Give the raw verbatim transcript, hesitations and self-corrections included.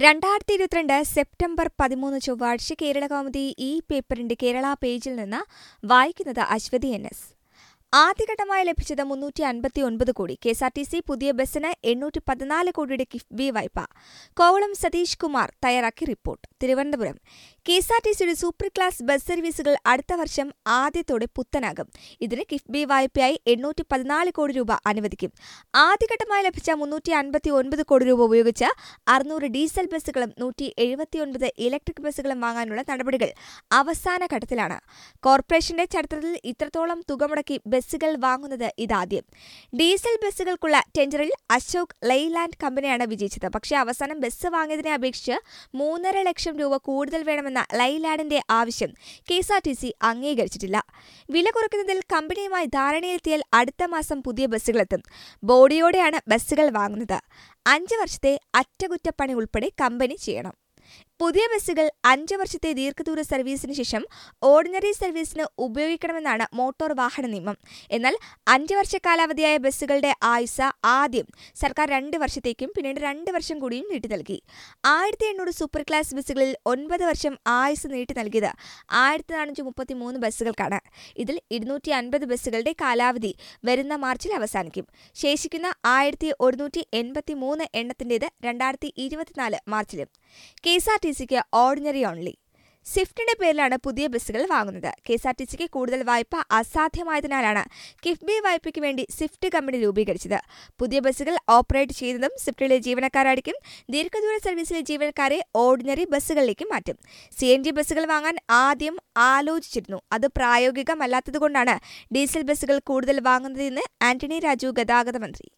രണ്ടായിരത്തി ഇരുപത്തിരണ്ട് സെപ്റ്റംബർ പതിമൂന്ന് ചൊവ്വാഴ്ച കേരളകൗമുദി ഈ പേപ്പറിന്റെ കേരള പേജിൽ നിന്ന് വായിക്കുന്നത് അശ്വതി എൻ എസ്. ആദ്യഘട്ടമായി ലഭിച്ചത് മുന്നൂറ്റി അൻപത്തി ഒൻപത് കോടി. K S R T C പുതിയ ബസ്സിന് എണ്ണൂറ്റി പതിനാല് കോടിയുടെ കിഫ്ബി വായ്പ. കോവളം സതീഷ് കുമാർ തയ്യാറാക്കി report. Thiruvananthapuram. K S R T സിയുടെ സൂപ്പർ ക്ലാസ് ബസ് സർവീസുകൾ അടുത്ത വർഷം ആദ്യത്തോടെ പുത്തനാകും. ഇതിന് കിഫ്ബി വായ്പയായി എണ്ണൂറ്റി പതിനാല് കോടി രൂപ അനുവദിക്കും. ആദ്യഘട്ടമായി ലഭിച്ച മുന്നൂറ്റി അൻപത്തി ഒൻപത് കോടി രൂപ ഉപയോഗിച്ച് അറുന്നൂറ് ഡീസൽ ബസ്സുകളും നൂറ്റി എഴുപത്തിയൊൻപത് ഇലക്ട്രിക് ബസ്സുകളും വാങ്ങാനുള്ള നടപടികൾ അവസാന ഘട്ടത്തിലാണ്. കോർപ്പറേഷന്റെ ചരിത്രത്തിൽ ഇത്രത്തോളം തുക മുടക്കി ബസ്സുകൾ വാങ്ങുന്നത് ഇതാദ്യം. ഡീസൽ ബസ്സുകൾക്കുള്ള ടെൻഡറിൽ അശോക് ലൈലാൻഡ് കമ്പനിയാണ് വിജയിച്ചത്. പക്ഷേ അവസാനം ബസ് വാങ്ങിയതിനെ അപേക്ഷിച്ച് മൂന്നര ലക്ഷം രൂപ കൂടുതൽ വേണമെന്ന ലൈലാൻഡിന്റെ ആവശ്യം K S R T C അംഗീകരിച്ചിട്ടില്ല. വില കുറയ്ക്കുന്നതിൽ കമ്പനിയുമായി ധാരണയിലെത്തിയാൽ അടുത്ത മാസം പുതിയ ബസ്സുകളെത്തും. ബോഡിയോടെയാണ് ബസ്സുകൾ വാങ്ങുന്നത്. അഞ്ച് വർഷത്തെ അറ്റകുറ്റപ്പണി ഉൾപ്പെടെ കമ്പനി ചെയ്യണം. പുതിയ ബസ്സുകൾ അഞ്ച് വർഷത്തെ ദീർഘദൂര സർവീസിന് ശേഷം ഓർഡിനറി സർവീസിന് ഉപയോഗിക്കണമെന്നാണ് മോട്ടോർ വാഹന നിയമം. എന്നാൽ അഞ്ച് വർഷ കാലാവധിയായ ബസ്സുകളുടെ ആയുസ് ആദ്യം സർക്കാർ രണ്ട് വർഷത്തേക്കും പിന്നീട് രണ്ട് വർഷം കൂടിയും നീട്ടി നൽകി. ആയിരത്തി എണ്ണൂറ് സൂപ്പർ ക്ലാസ് ബസ്സുകളിൽ ഒൻപത് വർഷം ആയുസ് നീട്ടി നൽകിയത് ആയിരത്തി നാനൂറ്റി മുപ്പത്തി മൂന്ന് ബസ്സുകൾക്കാണ്. ഇതിൽ ഇരുന്നൂറ്റി അൻപത് ബസ്സുകളുടെ കാലാവധി വരുന്ന മാർച്ചിൽ അവസാനിക്കും. ശേഷിക്കുന്ന ആയിരത്തി ഒരുന്നൂറ്റി എൺപത്തി മൂന്ന് എണ്ണത്തിൻ്റേത് രണ്ടായിരത്തി ഇരുപത്തിനാല് മാർച്ചിലും. കെ എസ് ആർ ടി സിക്ക് ഓർഡിനറി ഓൺലി. സ്വിഫ്റ്റിന്റെ പേരിലാണ് പുതിയ ബസ്സുകൾ വാങ്ങുന്നത്. കെ എസ് ആർ ടി സിക്ക് കൂടുതൽ വായ്പ അസാധ്യമായതിനാലാണ് കിഫ്ബി വായ്പയ്ക്ക് വേണ്ടി സ്വിഫ്റ്റ് കമ്പനി രൂപീകരിച്ചത്. പുതിയ ബസ്സുകൾ ഓപ്പറേറ്റ് ചെയ്യുന്നതും സ്വിഫ്റ്റിലെ ജീവനക്കാരായിരിക്കും. ദീർഘദൂര സർവീസിലെ ജീവനക്കാരെ ഓർഡിനറി ബസ്സുകളിലേക്ക് മാറ്റും. സി എൻ ജി ബസ്സുകൾ വാങ്ങാൻ ആദ്യം ആലോചിച്ചിരുന്നു. അത് പ്രായോഗികമല്ലാത്തതുകൊണ്ടാണ് ഡീസൽ ബസ്സുകൾ കൂടുതൽ വാങ്ങുന്നതെന്ന് ആന്റണി രാജു, ഗതാഗത മന്ത്രി.